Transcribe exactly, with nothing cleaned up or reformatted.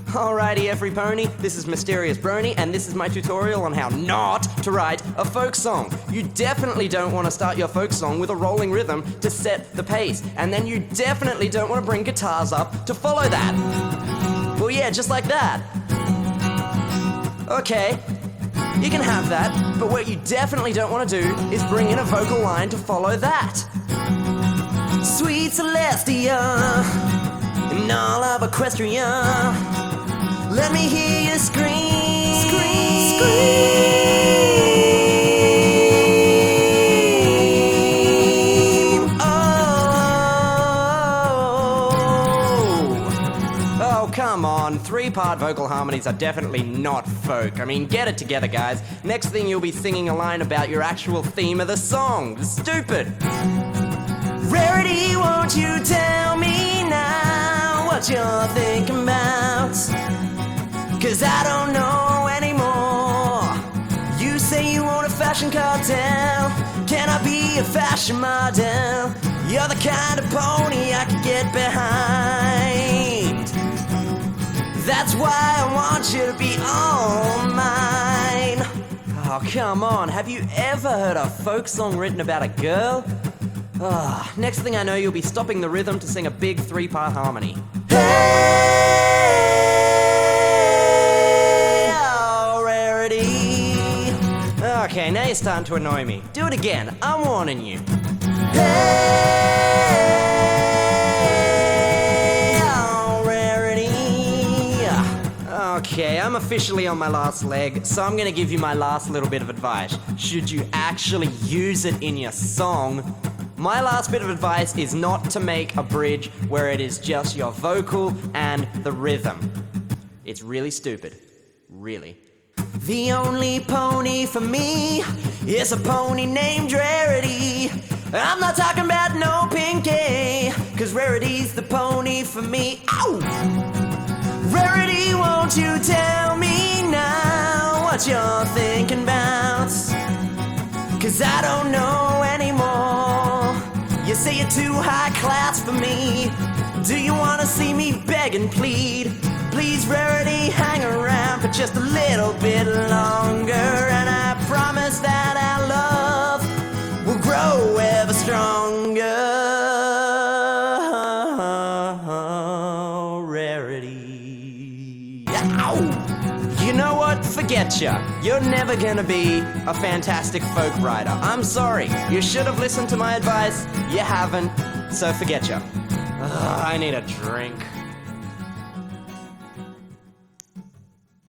Alrighty, every pony, this is Mysterious Brony, and this is my tutorial on how not to write a folk song. You definitely don't want to start your folk song with a rolling rhythm to set the pace, and then you definitely don't want to bring guitars up to follow that. Well, yeah, just like that. Okay, you can have that, but what you definitely don't want to do is bring in a vocal line to follow that. Sweet Celestia, and all of Equestria, let me hear you scream, scream, scream. Oh, oh, come on. Three-part vocal harmonies are definitely not folk. I mean, get it together, guys. Next thing you'll be singing a line about your actual theme of the song. Stupid. Rarity, won't you tell me now what you're thinking about? 'Cause I don't know anymore. You say you want a fashion cartel. Can I be a fashion model? You're the kind of pony I could get behind. That's why I want you to be all mine. Oh, come on. Have you ever heard a folk song written about a girl? Oh, next thing I know, you'll be stopping the rhythm to sing a big three-part harmony. Hey, oh, Rarity. Okay, now you're starting to annoy me. Do it again. I'm warning you. Hey, oh, Rarity. Okay, I'm officially on my last leg, so I'm gonna give you my last little bit of advice. Should you actually use it in your song, my last bit of advice is not to make a bridge where it is just your vocal and the rhythm. It's really stupid. Really. The only pony for me is a pony named Rarity. I'm not talking about no Pinky, 'cause Rarity's the pony for me. Ow! Rarity, won't you tell me now what you're thinking about? 'Cause I don't know anymore. You say you're too high class for me. Do you want to see me beg and plead? Please, Rarity, hang around for just a little bit longer, and I promise that our love will grow ever stronger. Rarity. Ow! You know what? Forget ya. You're never gonna be a fantastic folk writer. I'm sorry. You should have listened to my advice. You haven't. So forget ya. Ugh, I need a drink.